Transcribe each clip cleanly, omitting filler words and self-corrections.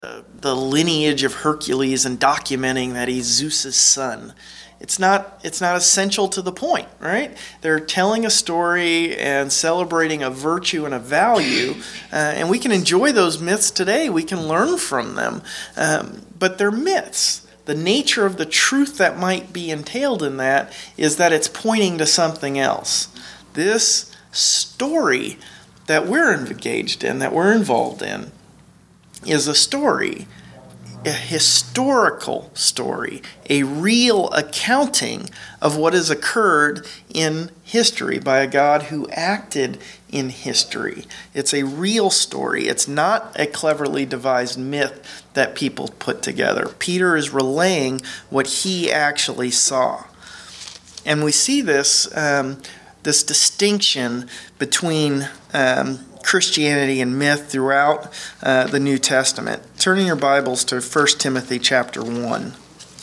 the lineage of Hercules and documenting that he's Zeus's son. It's not essential to the point, right? They're telling a story and celebrating a virtue and a value, and we can enjoy those myths today. We can learn from them, but they're myths. The nature of the truth that might be entailed in that is that it's pointing to something else. This story that we're engaged in, that we're involved in, is a story, a historical story, a real accounting of what has occurred in history by a God who acted in history. It's a real story. It's not a cleverly devised myth that people put together. Peter is relaying what he actually saw. And we see this distinction between Christianity and myth throughout the New Testament. Turning your Bibles to 1 Timothy chapter 1.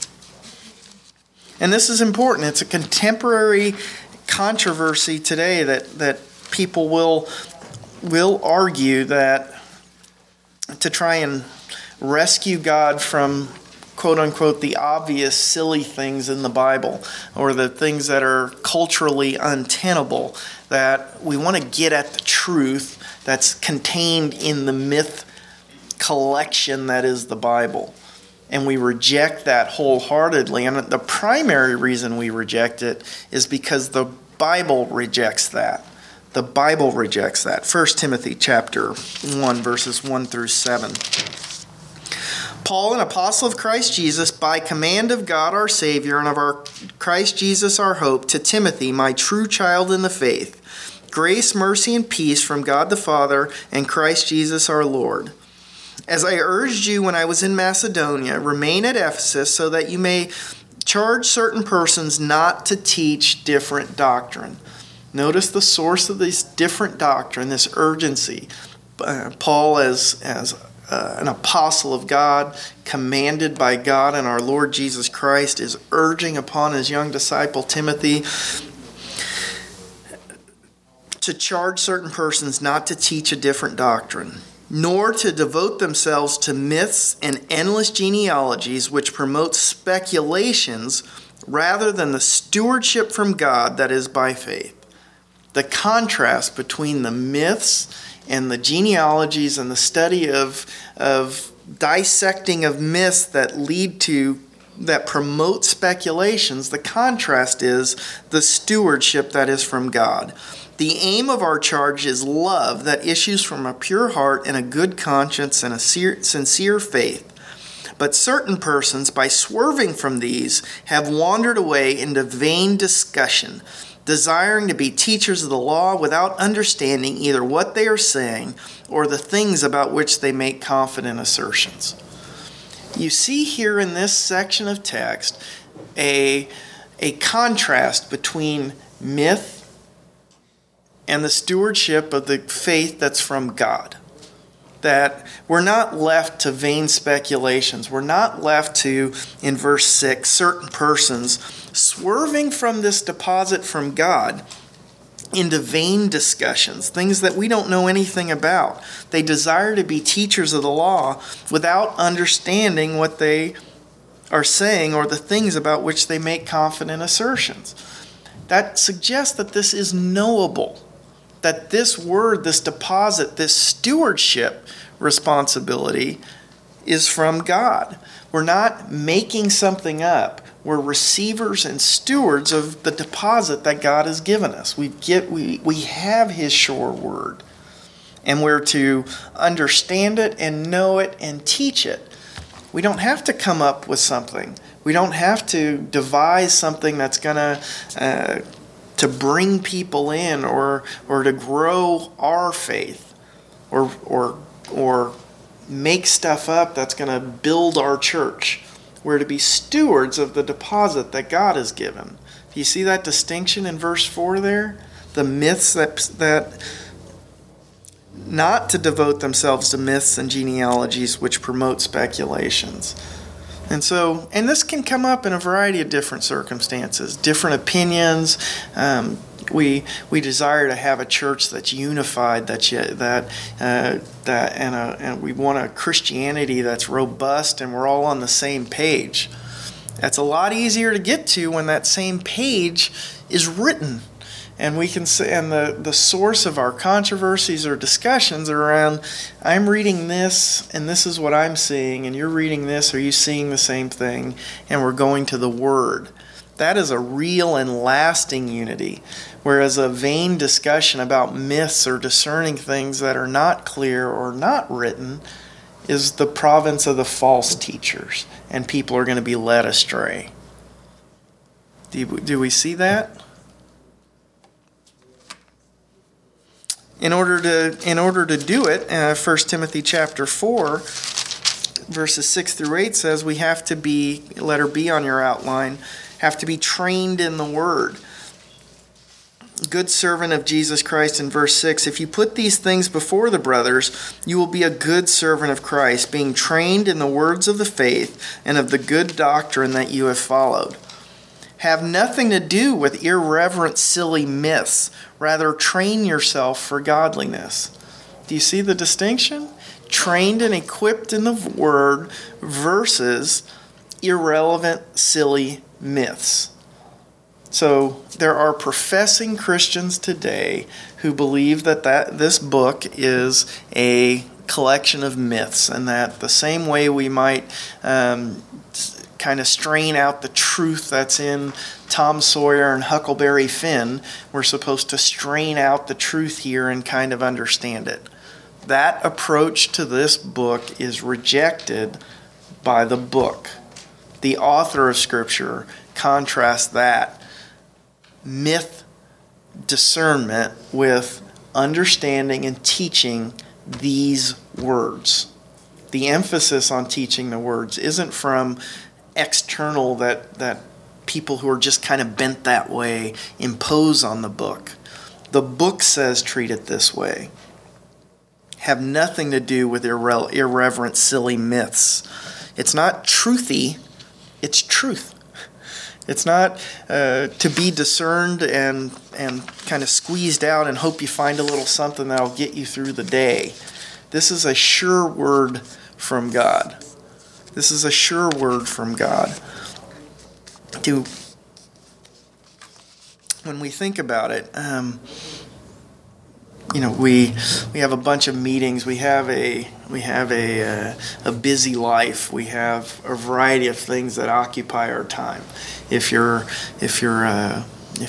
And this is important. It's a contemporary controversy today that people will argue that to try and rescue God from quote-unquote the obvious silly things in the Bible, or the things that are culturally untenable, that we want to get at the truth that's contained in the myth collection that is the Bible. And we reject that wholeheartedly. And the primary reason we reject it is because the Bible rejects that. The Bible rejects that. 1 Timothy chapter 1, verses 1 through 7. Paul, an apostle of Christ Jesus, by command of God our Savior and of our Christ Jesus our hope, to Timothy, my true child in the faith, grace, mercy, and peace from God the Father and Christ Jesus our Lord. As I urged you when I was in Macedonia, remain at Ephesus so that you may charge certain persons not to teach different doctrine. Notice the source of this different doctrine, this urgency. Paul, as an apostle of God, commanded by God and our Lord Jesus Christ, is urging upon his young disciple Timothy to charge certain persons not to teach a different doctrine, nor to devote themselves to myths and endless genealogies which promote speculations rather than the stewardship from God that is by faith. The contrast between the myths and the genealogies and the study of dissecting of myths that promote speculations, the contrast is the stewardship that is from God. The aim of our charge is love that issues from a pure heart and a good conscience and a sincere faith. But certain persons, by swerving from these, have wandered away into vain discussion, desiring to be teachers of the law without understanding either what they are saying or the things about which they make confident assertions. You see here in this section of text a contrast between myth and the stewardship of the faith that's from God. That we're not left to vain speculations. We're not left to, in verse 6, certain persons swerving from this deposit from God into vain discussions, things that we don't know anything about. They desire to be teachers of the law without understanding what they are saying or the things about which they make confident assertions. That suggests that this is knowable, that this word, this deposit, this stewardship responsibility is from God. We're not making something up. We're receivers and stewards of the deposit that God has given us. We have his sure word, and we're to understand it and know it and teach it. We don't have to come up with something. We don't have to devise something that's going to bring people in or to grow our faith or make stuff up that's going to build our church. We're to be stewards of the deposit that God has given. Do you see that distinction in verse 4 there? The myths that not to devote themselves to myths and genealogies which promote speculations. And this can come up in a variety of different circumstances, different opinions, We desire to have a church that's unified, and we want a Christianity that's robust, and we're all on the same page. That's a lot easier to get to when that same page is written, and we can say, and the source of our controversies or discussions are around, I'm reading this, and this is what I'm seeing, and you're reading this, are you seeing the same thing? And we're going to the Word. That is a real and lasting unity. Whereas a vain discussion about myths or discerning things that are not clear or not written is the province of the false teachers, and people are going to be led astray. Do we see that? In order to do it, 1 Timothy chapter 4, verses 6 through 8 says we have to be, letter B on your outline, have to be trained in the Word. Good servant of Jesus Christ in verse 6, if you put these things before the brothers, you will be a good servant of Christ, being trained in the words of the faith and of the good doctrine that you have followed. Have nothing to do with irreverent, silly myths. Rather, train yourself for godliness. Do you see the distinction? Trained and equipped in the Word versus irrelevant, silly myths. So there are professing Christians today who believe that this book is a collection of myths, and that the same way we might kind of strain out the truth that's in Tom Sawyer and Huckleberry Finn, we're supposed to strain out the truth here and kind of understand it. That approach to this book is rejected by the book. The author of Scripture contrasts that myth discernment with understanding and teaching these words. The emphasis on teaching the words isn't from external that people who are just kind of bent that way impose on the book. The book says treat it this way. Have nothing to do with irreverent, silly myths. It's not truthy, it's truth. It's not to be discerned and kind of squeezed out and hope you find a little something that'll get you through the day. This is a sure word from God. This is a sure word from God. When we think about it, we have a bunch of meetings. We have a busy life. We have a variety of things that occupy our time. If you're a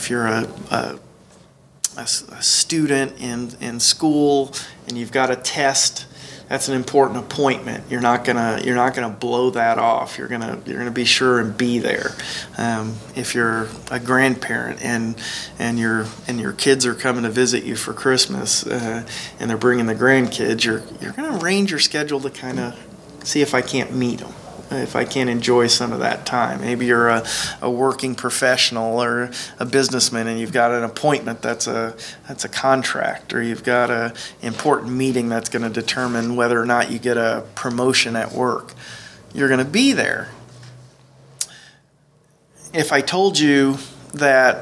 student in school and you've got a test, that's an important appointment. You're not gonna blow that off. You're gonna be sure and be there. If you're a grandparent and your kids are coming to visit you for Christmas and they're bringing the grandkids, you're gonna arrange your schedule to kind of see if I can't meet them, if I can't enjoy some of that time. Maybe you're a working professional or a businessman and you've got an appointment that's a contract, or you've got an important meeting that's going to determine whether or not you get a promotion at work. You're going to be there. If I told you that,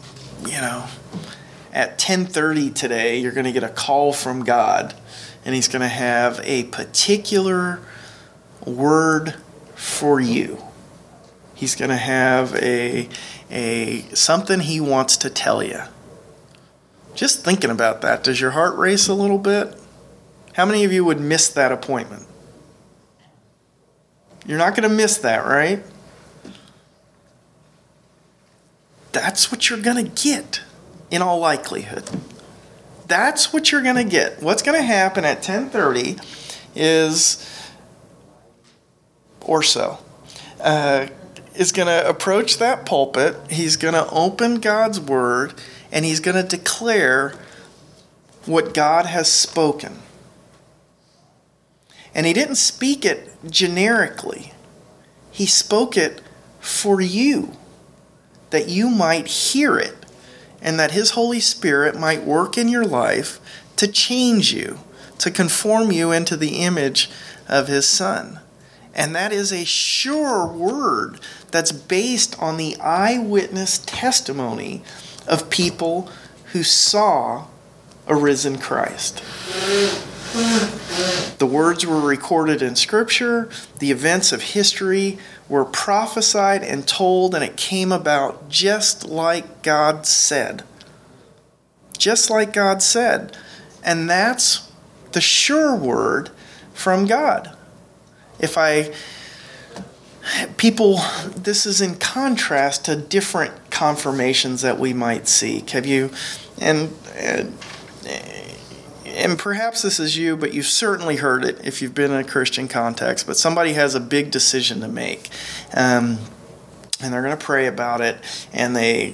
at 10:30 today you're going to get a call from God and He's going to have a particular word for you. He's going to have a something He wants to tell you. Just thinking about that, does your heart race a little bit? How many of you would miss that appointment? You're not going to miss that, right? That's what you're going to get in all likelihood. That's what you're going to get. What's going to happen at 10:30 is is going to approach that pulpit. He's going to open God's Word, and he's going to declare what God has spoken. And he didn't speak it generically. He spoke it for you, that you might hear it, and that His Holy Spirit might work in your life to change you, to conform you into the image of His Son. And that is a sure word that's based on the eyewitness testimony of people who saw a risen Christ. The words were recorded in Scripture. The events of history were prophesied and told, and it came about just like God said. Just like God said. And that's the sure word from God. This is in contrast to different confirmations that we might seek. And perhaps this is you, but you've certainly heard it if you've been in a Christian context. But somebody has a big decision to make, and they're going to pray about it. And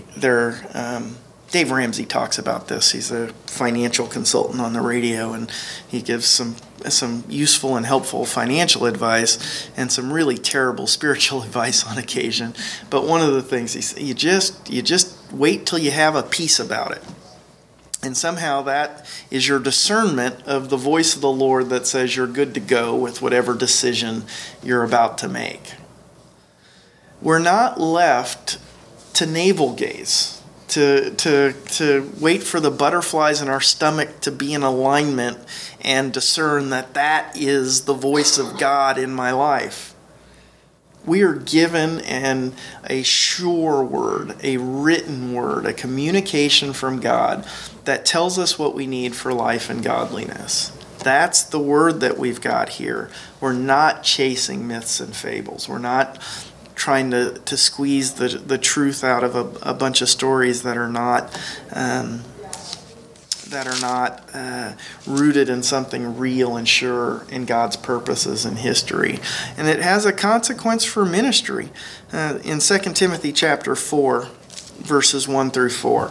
Dave Ramsey talks about this. He's a financial consultant on the radio, and he gives some useful and helpful financial advice and some really terrible spiritual advice on occasion. But one of the things he says, you just wait till you have a peace about it. And somehow that is your discernment of the voice of the Lord that says you're good to go with whatever decision you're about to make. We're not left to navel gaze, to wait for the butterflies in our stomach to be in alignment and discern that is the voice of God in my life. We are given a sure word, a written word, a communication from God that tells us what we need for life and godliness. That's the word that we've got here. We're not chasing myths and fables. We're not trying to squeeze the truth out of a bunch of stories that are not rooted in something real and sure in God's purposes and history. And it has a consequence for ministry. In 2 Timothy chapter 4, verses 1 through 4.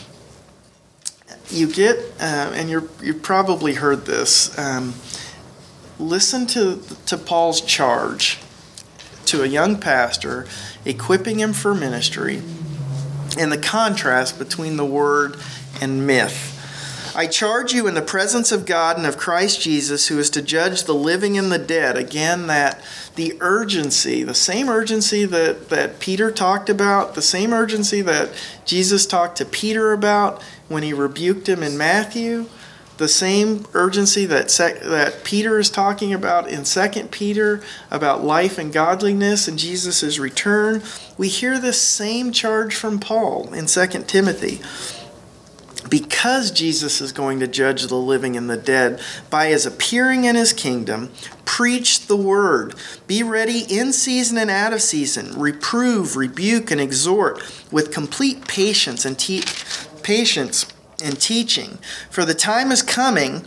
You get, and you've probably heard this, listen to Paul's charge to a young pastor, equipping him for ministry, and the contrast between the word and myth. I charge you in the presence of God and of Christ Jesus, who is to judge the living and the dead. Again, that the urgency, the same urgency that Peter talked about, the same urgency that Jesus talked to Peter about when he rebuked him in Matthew, the same urgency that Peter is talking about in 2 Peter about life and godliness and Jesus' return. We hear this same charge from Paul in 2 Timothy. Because Jesus is going to judge the living and the dead by his appearing in his kingdom, preach the word. Be ready in season and out of season. Reprove, rebuke, and exhort with complete patience and teaching. For the time is coming,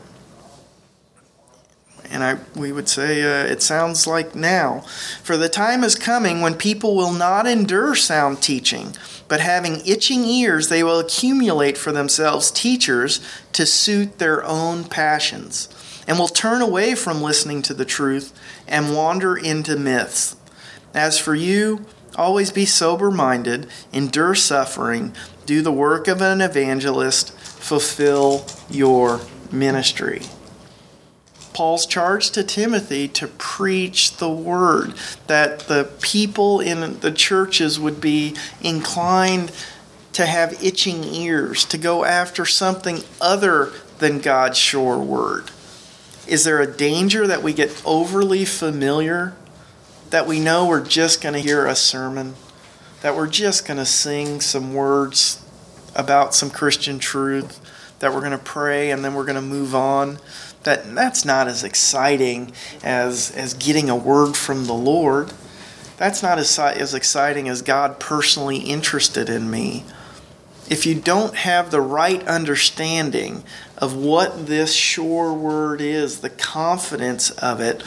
and we would say it sounds like now. For the time is coming when people will not endure sound teaching, but having itching ears, they will accumulate for themselves teachers to suit their own passions, and will turn away from listening to the truth and wander into myths. As for you, always be sober-minded, endure suffering, do the work of an evangelist, fulfill your ministry. Paul's charge to Timothy to preach the word, that the people in the churches would be inclined to have itching ears, to go after something other than God's sure word. Is there a danger that we get overly familiar, that we know we're just going to hear a sermon, that we're just going to sing some words about some Christian truth, that we're going to pray and then we're going to move on? That's not as exciting as getting a word from the Lord. That's not as exciting as God personally interested in me. If you don't have the right understanding of what this sure word is, the confidence of it,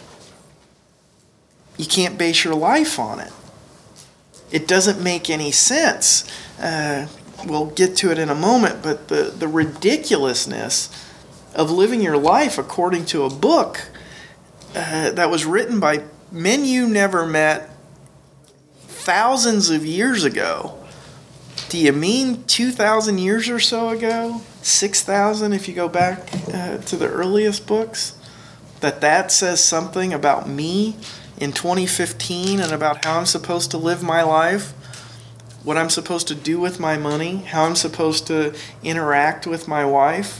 you can't base your life on it. It doesn't make any sense. We'll get to it in a moment, but the ridiculousness of living your life according to a book that was written by men you never met thousands of years ago. Do you mean 2,000 years or so ago? 6,000 if you go back to the earliest books? That says something about me in 2015 and about how I'm supposed to live my life? what I'm supposed to do with my money, how I'm supposed to interact with my wife.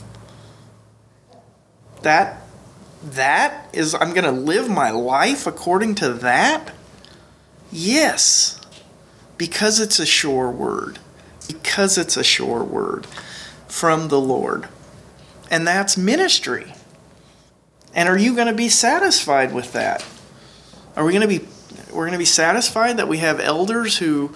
That is, I'm going to live my life according to that? Yes, because it's a sure word. Because it's a sure word from the Lord. And that's ministry. And are you going to be satisfied with that? We're going to be satisfied that we have elders who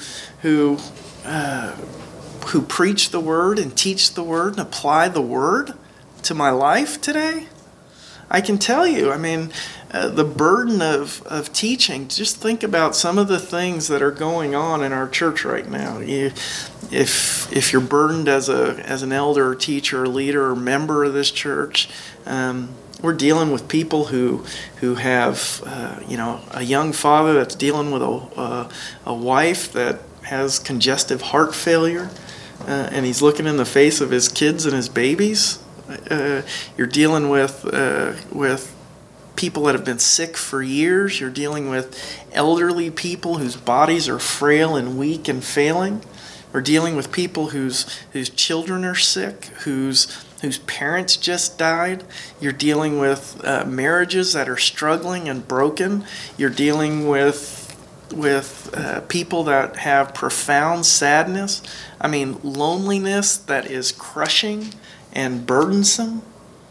preach the word and teach the word and apply the word to my life today? I can tell you, the burden of teaching, just think about some of the things that are going on in our church right now. If you're burdened as an elder or teacher or leader or member of this church, we're dealing with people who have a young father that's dealing with a wife that has congestive heart failure, and he's looking in the face of his kids and his babies. You're dealing with people that have been sick for years. You're dealing with elderly people whose bodies are frail and weak and failing. We're dealing with people whose children are sick, whose parents just died. You're dealing with marriages that are struggling and broken. You're dealing with people that have profound sadness. Loneliness that is crushing and burdensome.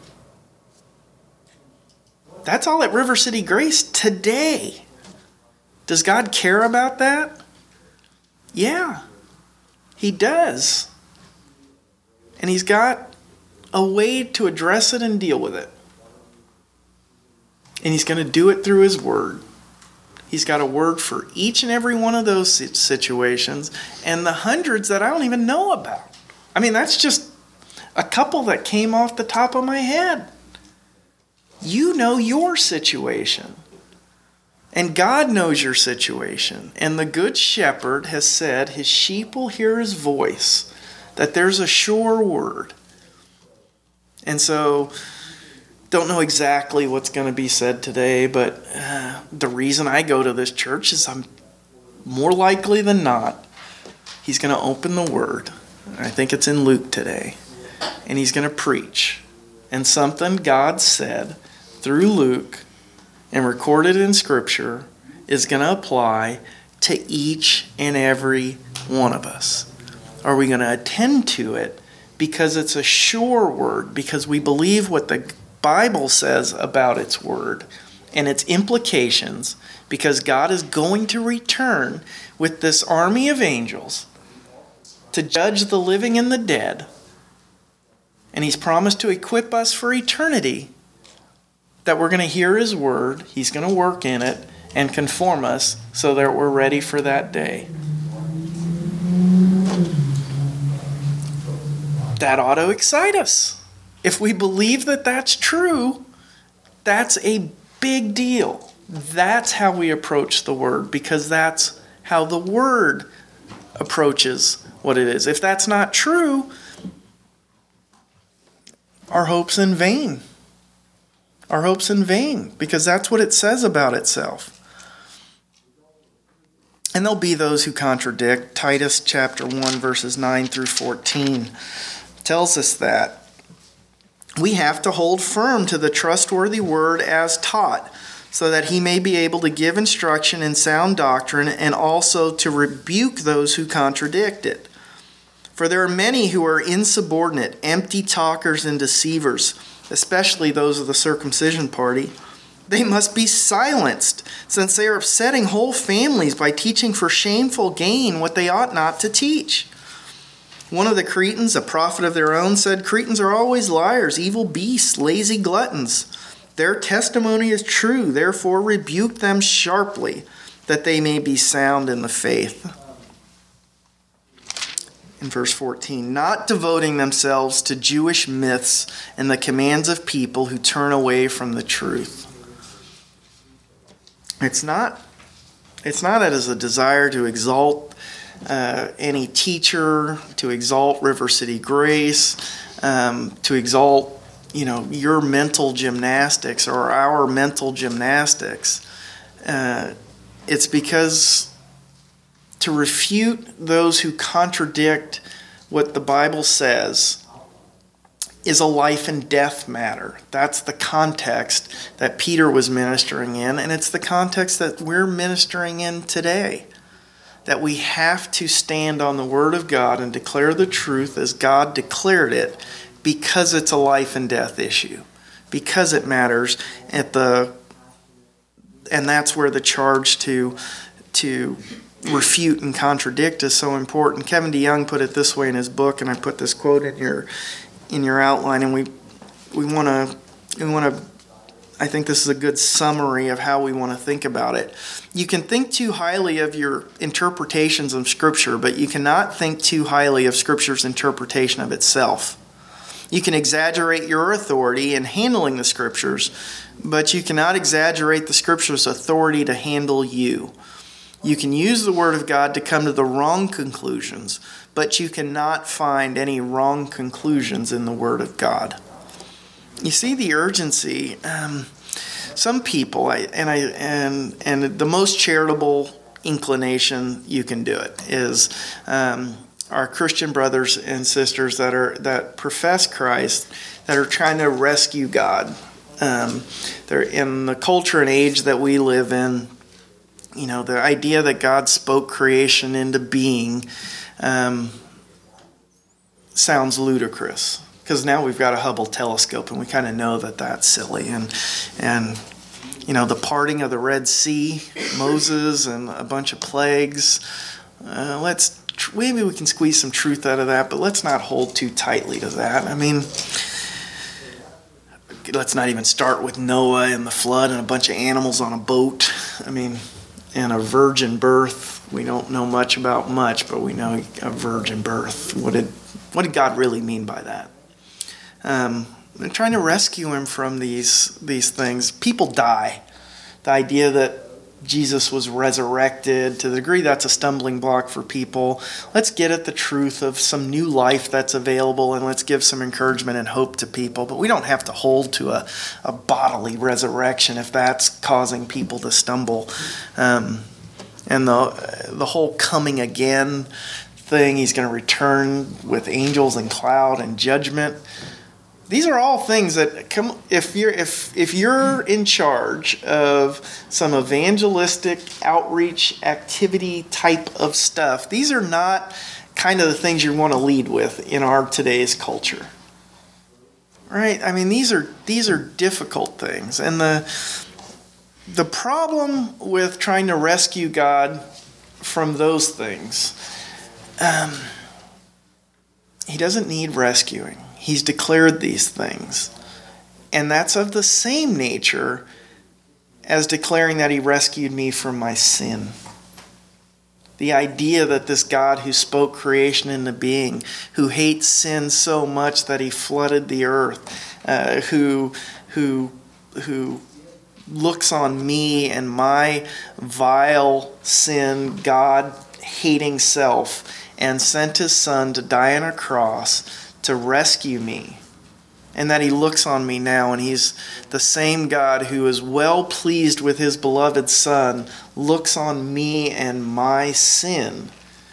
That's all at River City Grace today. Does God care about that? Yeah, He does. And He's got a way to address it and deal with it. And He's going to do it through His Word. He's got a word for each and every one of those situations and the hundreds that I don't even know about. That's just a couple that came off the top of my head. You know your situation. And God knows your situation. And the Good Shepherd has said his sheep will hear his voice, that there's a sure word. And so, don't know exactly what's going to be said today, but the reason I go to this church is I'm more likely than not, he's going to open the word. I think it's in Luke today. And he's going to preach. And something God said through Luke and recorded in Scripture is going to apply to each and every one of us. Are we going to attend to it because it's a sure word, because we believe what the Bible says about its word and its implications, because God is going to return with this army of angels to judge the living and the dead, and He's promised to equip us for eternity, that we're going to hear His word, He's going to work in it, and conform us so that we're ready for that day. That ought to excite us. If we believe that that's true, that's a big deal. That's how we approach the word, because that's how the word approaches what it is. If that's not true, our hope's in vain. Our hope's in vain, because that's what it says about itself. And there'll be those who contradict. Titus chapter 1, verses 9 through 14 tells us that we have to hold firm to the trustworthy word as taught, so that he may be able to give instruction in sound doctrine and also to rebuke those who contradict it. For there are many who are insubordinate, empty talkers and deceivers, especially those of the circumcision party. They must be silenced, since they are upsetting whole families by teaching for shameful gain what they ought not to teach. One of the Cretans, a prophet of their own, said, "Cretans are always liars, evil beasts, lazy gluttons. Their testimony is true, therefore rebuke them sharply, that they may be sound in the faith." In verse 14, not devoting themselves to Jewish myths and the commands of people who turn away from the truth. It's not as a desire to exalt any teacher, to exalt River City Grace, to exalt, your mental gymnastics or our mental gymnastics. It's because to refute those who contradict what the Bible says is a life and death matter. That's the context that Peter was ministering in, and it's the context that we're ministering in today. That we have to stand on the Word of God and declare the truth as God declared it, because it's a life and death issue, because it matters and that's where the charge to refute and contradict is so important. Kevin DeYoung put it this way in his book, and I put this quote in your outline, and we want to. I think this is a good summary of how we want to think about it. You can think too highly of your interpretations of Scripture, but you cannot think too highly of Scripture's interpretation of itself. You can exaggerate your authority in handling the Scriptures, but you cannot exaggerate the Scripture's authority to handle you. You can use the Word of God to come to the wrong conclusions, but you cannot find any wrong conclusions in the Word of God. You see the urgency. Some people, and the most charitable inclination you can do it is our Christian brothers and sisters that profess Christ, that are trying to rescue God. They're in the culture and age that we live in. You know, the idea that God spoke creation into being sounds ludicrous. Because now we've got a Hubble telescope, and we kind of know that that's silly. And you know, the parting of the Red Sea, Moses, and a bunch of plagues. Maybe we can squeeze some truth out of that, but let's not hold too tightly to that. I mean, let's not even start with Noah and the flood and a bunch of animals on a boat. I mean, and a virgin birth. We don't know much about much, but we know a virgin birth. What did God really mean by that? They're trying to rescue him from these things. People die. The idea that Jesus was resurrected, to the degree that's a stumbling block for people, let's get at the truth of some new life that's available, and let's give some encouragement and hope to people. But we don't have to hold to a bodily resurrection if that's causing people to stumble. And the whole coming again thing, he's going to return with angels and cloud and judgment. These are all things that come if you're in charge of some evangelistic outreach activity type of stuff. These are not kind of the things you want to lead with in our today's culture. Right? I mean, these are difficult things, and the problem with trying to rescue God from those things, he doesn't need rescuing. He's declared these things. And that's of the same nature as declaring that he rescued me from my sin. The idea that this God who spoke creation into being, who hates sin so much that he flooded the earth, who looks on me and my vile sin, God-hating self, and sent his son to die on a cross to rescue me, and that he looks on me now, and he's the same God who is well pleased with his beloved Son, looks on me and my sin,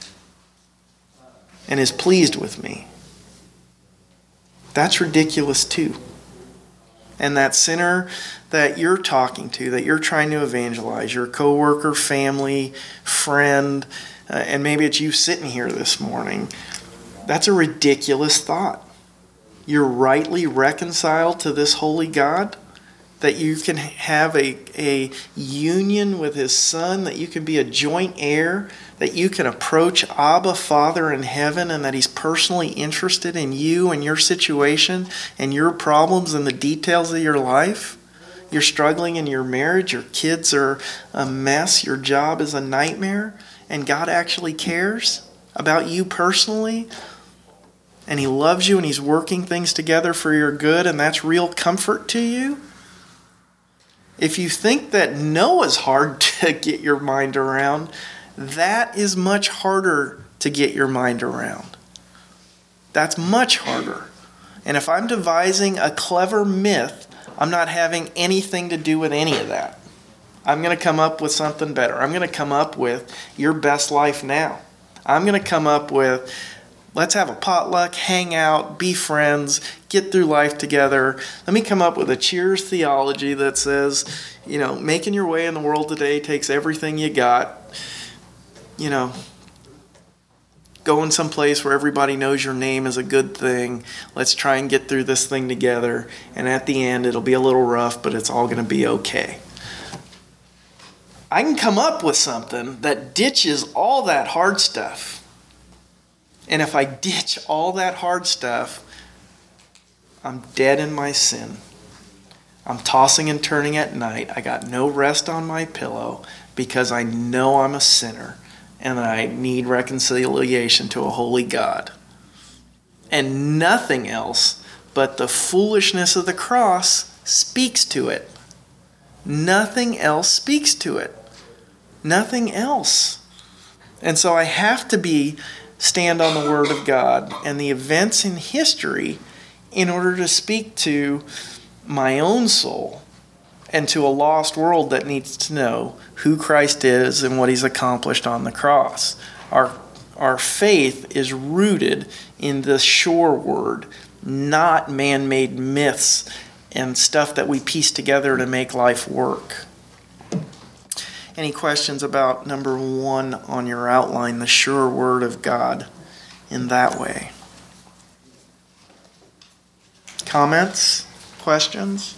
and is pleased with me. That's ridiculous too. And that sinner that you're talking to, that you're trying to evangelize, your coworker, family, friend, and maybe it's you sitting here this morning, that's a ridiculous thought. You're rightly reconciled to this holy God, that you can have a union with his Son, that you can be a joint heir, that you can approach Abba, Father in heaven, and that he's personally interested in you and your situation and your problems and the details of your life. You're struggling in your marriage, your kids are a mess, your job is a nightmare, and God actually cares about you personally. And he loves you, and he's working things together for your good, and that's real comfort to you. If you think that Noah's hard to get your mind around, that is much harder to get your mind around. That's much harder. And if I'm devising a clever myth, I'm not having anything to do with any of that. I'm going to come up with something better. I'm going to come up with your best life now. I'm going to come up with, let's have a potluck, hang out, be friends, get through life together. Let me come up with a Cheers theology that says, making your way in the world today takes everything you got. Going someplace where everybody knows your name is a good thing. Let's try and get through this thing together. And at the end, it'll be a little rough, but it's all going to be okay. I can come up with something that ditches all that hard stuff. And if I ditch all that hard stuff, I'm dead in my sin. I'm tossing and turning at night. I got no rest on my pillow because I know I'm a sinner and I need reconciliation to a holy God. And nothing else but the foolishness of the cross speaks to it. Nothing else speaks to it. Nothing else. And so I have to stand on the Word of God and the events in history in order to speak to my own soul and to a lost world that needs to know who Christ is and what He's accomplished on the cross. Our faith is rooted in the sure Word, not man-made myths and stuff that we piece together to make life work. Any questions about number 1 on your outline, the sure Word of God in that way? Comments? Questions?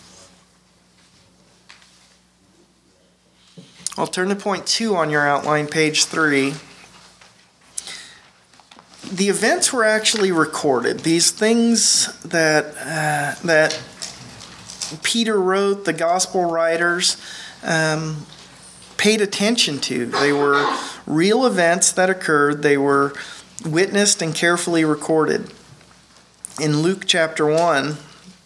I'll turn to point 2 on your outline, page 3. The events were actually recorded. These things that Peter wrote, the gospel writers paid attention to. They were real events that occurred. They were witnessed and carefully recorded. In Luke chapter 1,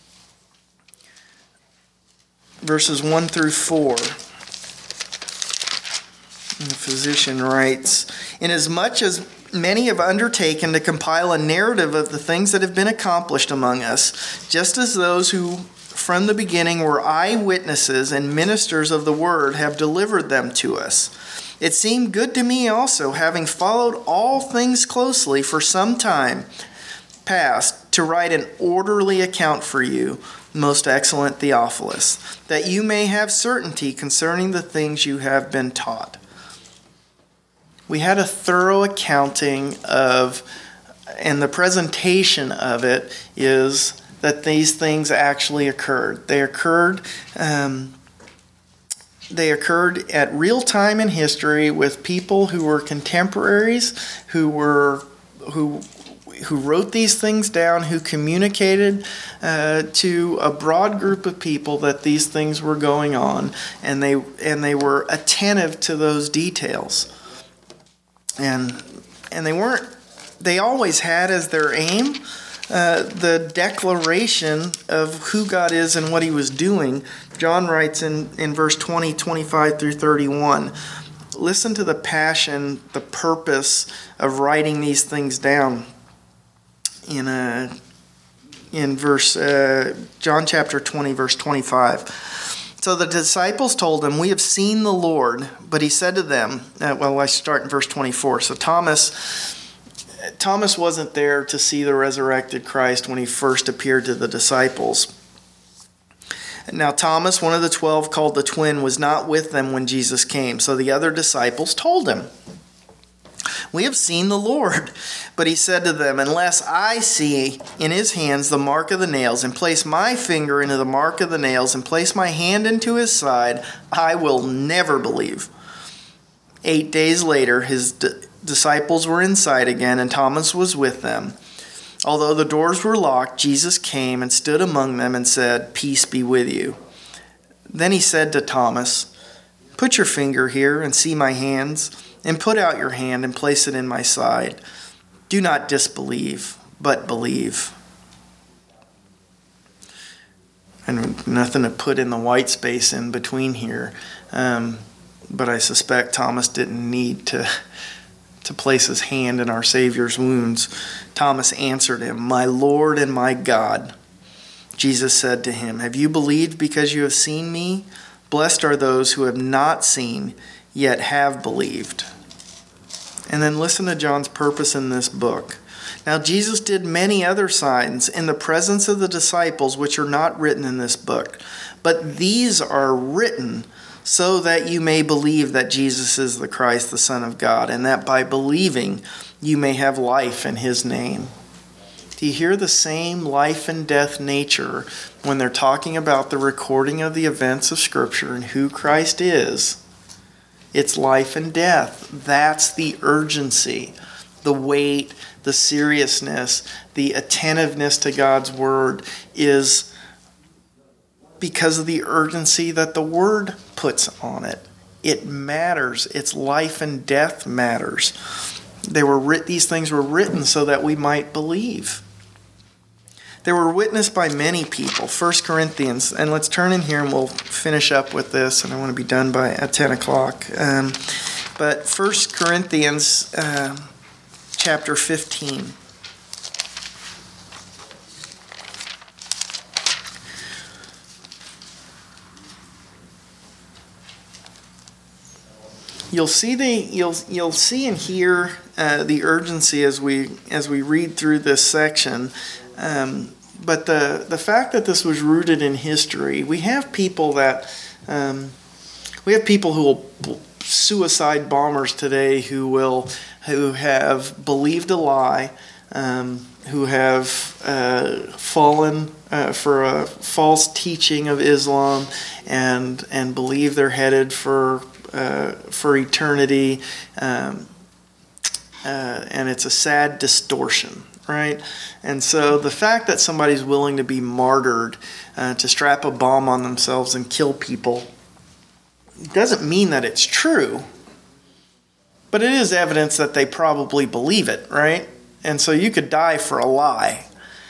verses 1 through 4, the physician writes, "Inasmuch as many have undertaken to compile a narrative of the things that have been accomplished among us, just as those who from the beginning were eyewitnesses and ministers of the word have delivered them to us. It seemed good to me also, having followed all things closely for some time past, to write an orderly account for you, most excellent Theophilus, that you may have certainty concerning the things you have been taught." We had a thorough accounting of, and the presentation of it is that these things actually occurred. They occurred at real time in history with people who were contemporaries, who wrote these things down, who communicated to a broad group of people that these things were going on, and they were attentive to those details. And they always had as their aim the declaration of who God is and what He was doing. John writes in verse 20, 25 through 31, listen to the passion, the purpose of writing these things down. In verse John chapter 20, verse 25. So the disciples told him, "We have seen the Lord." But he said to them, I start in verse 24. So Thomas wasn't there to see the resurrected Christ when He first appeared to the disciples. Now Thomas, one of the 12 called the twin, was not with them when Jesus came. So the other disciples told him, "We have seen the Lord." But he said to them, "Unless I see in His hands the mark of the nails, and place my finger into the mark of the nails, and place my hand into His side, I will never believe." 8 days later, His disciples were inside again, and Thomas was with them. Although the doors were locked, Jesus came and stood among them and said, "Peace be with you." Then He said to Thomas, "Put your finger here and see my hands, and put out your hand and place it in my side. Do not disbelieve, but believe." And nothing to put in the white space in between here. But I suspect Thomas didn't need to place his hand in our Savior's wounds. Thomas answered Him, "My Lord and my God." Jesus said to him, "Have you believed because you have seen me? Blessed are those who have not seen, yet have believed. And then listen to John's purpose in this book. Now Jesus did many other signs in the presence of the disciples, which are not written in this book. But these are written so that you may believe that Jesus is the Christ, the Son of God, and that by believing you may have life in his name. Do you hear the same life and death nature when they're talking about the recording of the events of Scripture and who Christ is? It's life and death. That's the urgency, the weight, the seriousness, the attentiveness to God's word is because of the urgency that the word puts on it. It matters. It's life and death matters. These things were written so that we might believe. They were witnessed by many people. 1 Corinthians, and let's turn in here and we'll finish up with this, and I want to be done at 10 o'clock. But 1 Corinthians chapter 15. You'll see and hear the urgency as we read through this section. But the fact that this was rooted in history, we have people who will suicide bombers today who have believed a lie, who have fallen for a false teaching of Islam and believe they're headed for eternity, and it's a sad distortion, right? And so the fact that somebody's willing to be martyred, to strap a bomb on themselves and kill people, doesn't mean that it's true, but it is evidence that they probably believe it, right? And so you could die for a lie.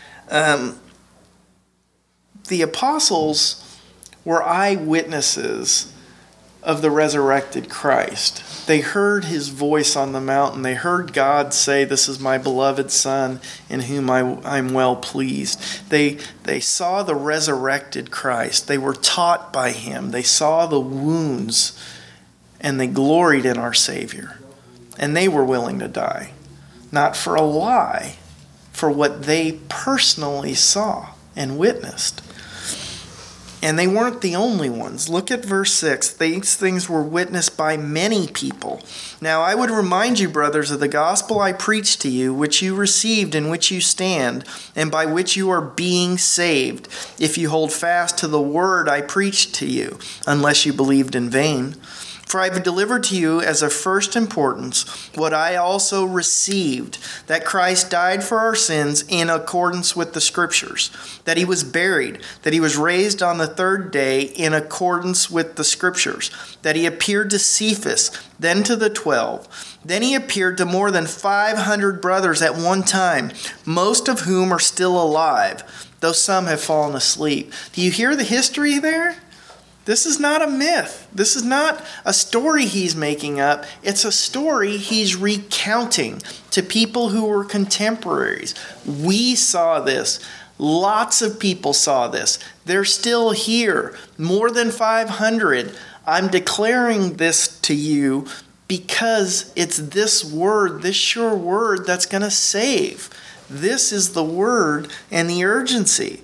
The apostles were eyewitnesses of the resurrected Christ. They heard his voice on the mountain. They heard God say, "This is my beloved Son in whom I'm well pleased." They saw the resurrected Christ. They were taught by him. They saw the wounds and they gloried in our Savior. And they were willing to die, not for a lie, for what they personally saw and witnessed. And they weren't the only ones. Look at verse 6. These things were witnessed by many people. Now I would remind you, brothers, of the gospel I preached to you, which you received, in which you stand, and by which you are being saved, if you hold fast to the word I preached to you, unless you believed in vain. For I have delivered to you as of first importance what I also received, that Christ died for our sins in accordance with the Scriptures, that he was buried, that he was raised on the third day in accordance with the Scriptures, that he appeared to Cephas, then to the 12. Then he appeared to more than 500 brothers at one time, most of whom are still alive, though some have fallen asleep. Do you hear the history there? This is not a myth. This is not a story he's making up. It's a story he's recounting to people who were contemporaries. We saw this. Lots of people saw this. They're still here. More than 500. I'm declaring this to you because it's this word, this sure word that's going to save. This is the word and the urgency.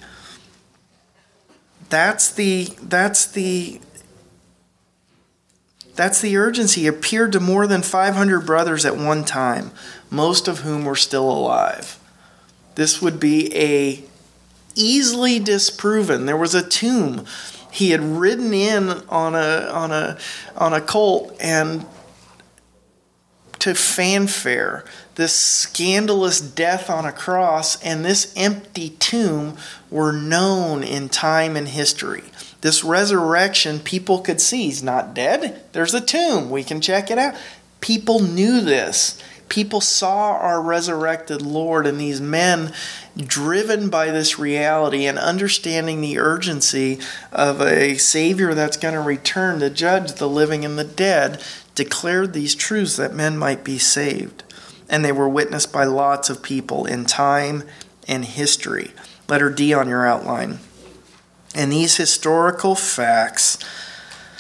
That's the urgency. He appeared to more than 500 brothers at one time, most of whom were still alive. This would be easily disproven. There was a tomb. He had ridden in on a colt, and to fanfare, this scandalous death on a cross and this empty tomb were known in time and history. This resurrection, people could see. He's not dead. There's a tomb. We can check it out. People knew this. People saw our resurrected Lord, and these men, driven by this reality and understanding the urgency of a Savior that's going to return to judge the living and the dead, declared these truths that men might be saved. And they were witnessed by lots of people in time and history. Letter D on your outline. And these historical facts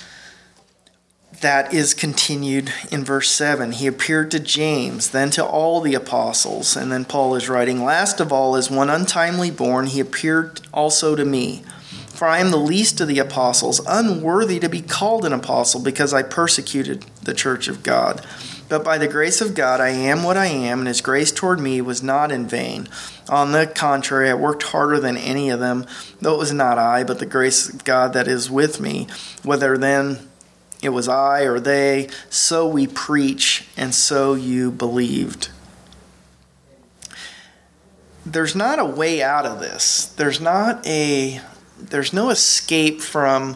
That is continued in verse 7. He appeared to James, then to all the apostles. And then Paul is writing, last of all, as one untimely born, he appeared also to me. For I am the least of the apostles, unworthy to be called an apostle, because I persecuted the church of God. But by the grace of God I am what I am, and his grace toward me was not in vain. On the contrary, I worked harder than any of them, though it was not I, but the grace of God that is with me. Whether then it was I or they, so we preach, and so you believed. There's not a way out of this. There's no escape from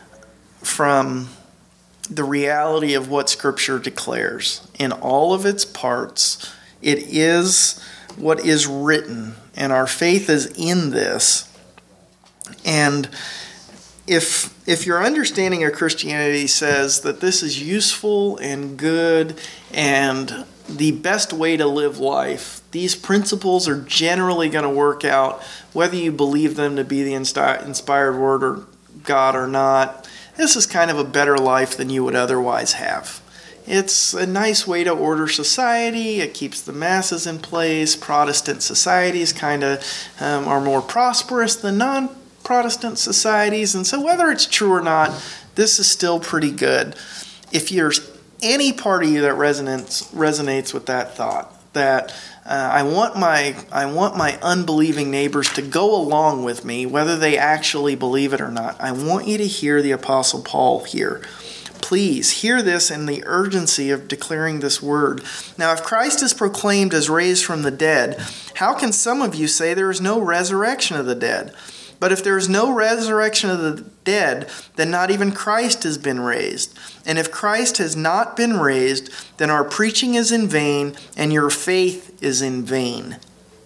the reality of what Scripture declares. In all of its parts, it is what is written, and our faith is in this. And if your understanding of Christianity says that this is useful and good and the best way to live life, these principles are generally going to work out whether you believe them to be the inspired word of God or not. This is kind of a better life than you would otherwise have. It's a nice way to order society. It keeps the masses in place. Protestant societies kind of are more prosperous than non-Protestant societies. And so whether it's true or not, this is still pretty good. If there's any part of you that resonates with that thought, that I want my unbelieving neighbors to go along with me, whether they actually believe it or not, I want you to hear the Apostle Paul here. Please hear this in the urgency of declaring this word. Now, if Christ is proclaimed as raised from the dead, how can some of you say there is no resurrection of the dead? But if there is no resurrection of the dead, then not even Christ has been raised. And if Christ has not been raised, then our preaching is in vain, and your faith is in vain.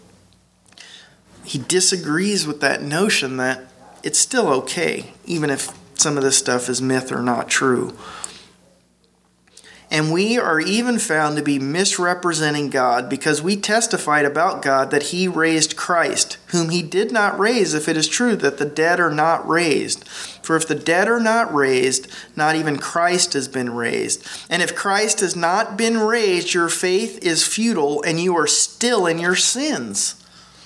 He disagrees with that notion that it's still okay, even if some of this stuff is myth or not true. And we are even found to be misrepresenting God, because we testified about God that he raised Christ, whom he did not raise, if it is true that the dead are not raised. For if the dead are not raised, not even Christ has been raised. And if Christ has not been raised, your faith is futile, and you are still in your sins.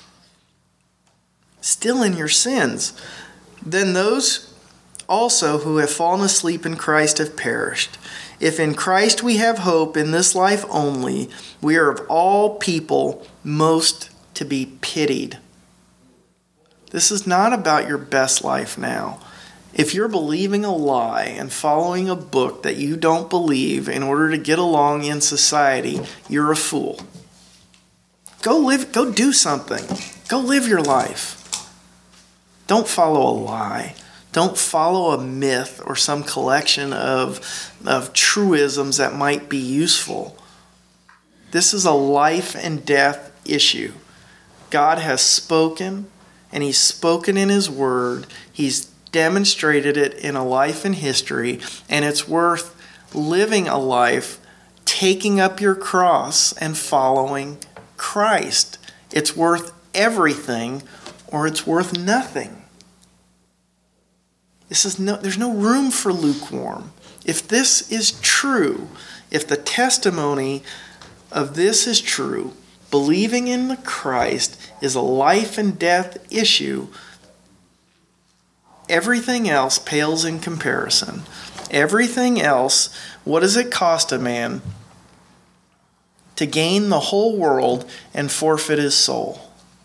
Still in your sins. Then those also who have fallen asleep in Christ have perished. If in Christ we have hope in this life only, we are of all people most to be pitied. This is not about your best life now. If you're believing a lie and following a book that you don't believe in order to get along in society, you're a fool. Go do something. Go live your life. Don't follow a lie. Don't follow a myth or some collection of truisms that might be useful. This is a life and death issue. God has spoken, and he's spoken in his word. He's demonstrated it in a life in history, and it's worth living a life, taking up your cross and following Christ. It's worth everything, or it's worth nothing. There's no room for lukewarm. If this is true, if the testimony of this is true, believing in the Christ is a life and death issue, everything else pales in comparison. Everything else, what does it cost a man to gain the whole world and forfeit his soul?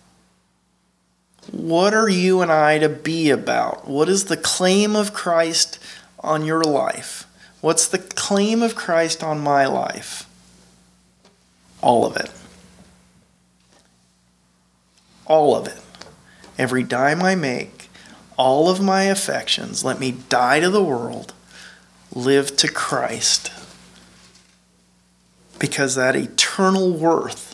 What are you and I to be about? What is the claim of Christ on your life? What's the claim of Christ on my life? All of it. All of it. Every dime I make, all of my affections, let me die to the world, live to Christ. Because that eternal worth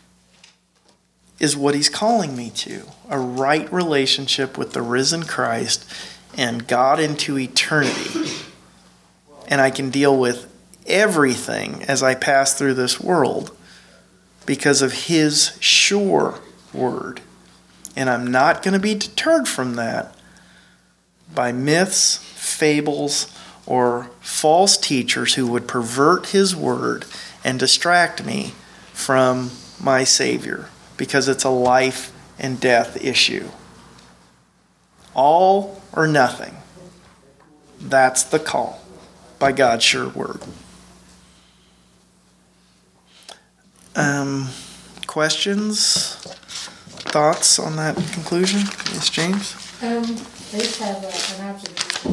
is what he's calling me to. A right relationship with the risen Christ and God into eternity. And I can deal with everything as I pass through this world because of his sure word. And I'm not going to be deterred from that by myths, fables, or false teachers who would pervert his word and distract me from my Savior, because it's a life and death issue. All or nothing. That's the call by God's sure word. Questions? Thoughts on that conclusion? Yes, James? I just have an observation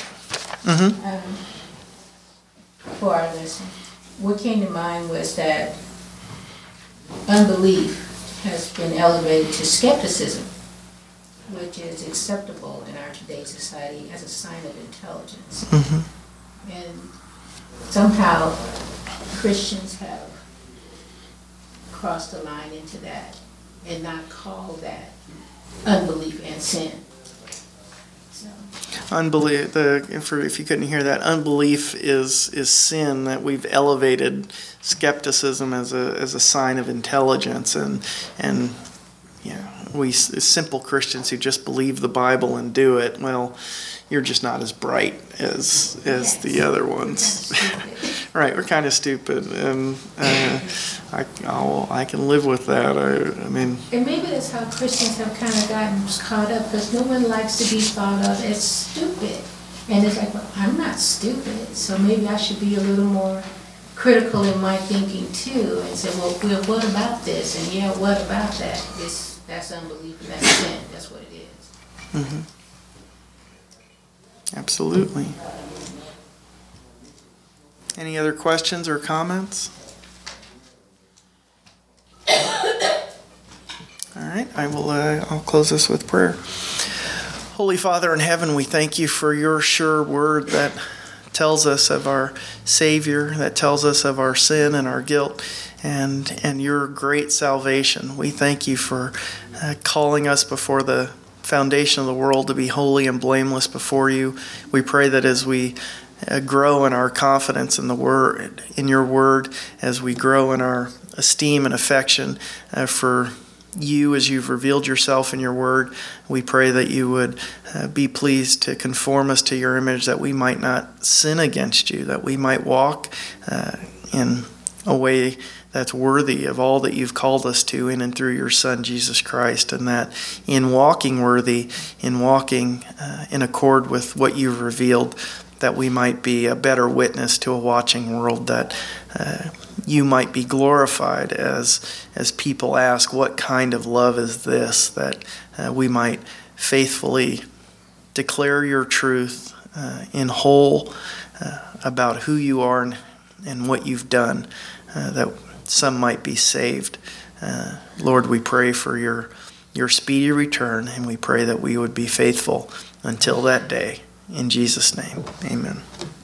for our lesson. What came to mind was that unbelief has been elevated to skepticism, which is acceptable in our today's society as a sign of intelligence. And somehow Christians have crossed the line into that and not call that unbelief and sin. So. Unbelief. If you couldn't hear that, unbelief is sin. That we've elevated skepticism as a sign of intelligence, and we simple Christians who just believe the Bible and do it. Well, you're just not as bright as the other ones. Right, we're kind of stupid, and I can live with that. I mean, and maybe that's how Christians have kind of gotten caught up, because no one likes to be thought of as stupid, and it's like, well, I'm not stupid, so maybe I should be a little more critical in my thinking too, and say, well, what about this? And yeah, what about that? That's unbelief, and that's sin. That's what it is. Mm-hmm. Absolutely. Any other questions or comments? All right, I'll close this with prayer. Holy Father in heaven, we thank you for your sure word that tells us of our Savior, that tells us of our sin and our guilt, and your great salvation. We thank you for calling us before the foundation of the world to be holy and blameless before you. We pray that as we grow in our confidence in the word, in your word, as we grow in our esteem and affection for you as you've revealed yourself in your word, we pray that you would be pleased to conform us to your image, that we might not sin against you, that we might walk in a way that's worthy of all that you've called us to in and through your Son, Jesus Christ, and that in walking worthy, in walking in accord with what you've revealed, that we might be a better witness to a watching world, that you might be glorified as people ask, what kind of love is this? That we might faithfully declare your truth in whole about who you are and what you've done, that some might be saved. Lord, we pray for your speedy return, and we pray that we would be faithful until that day. In Jesus' name, amen.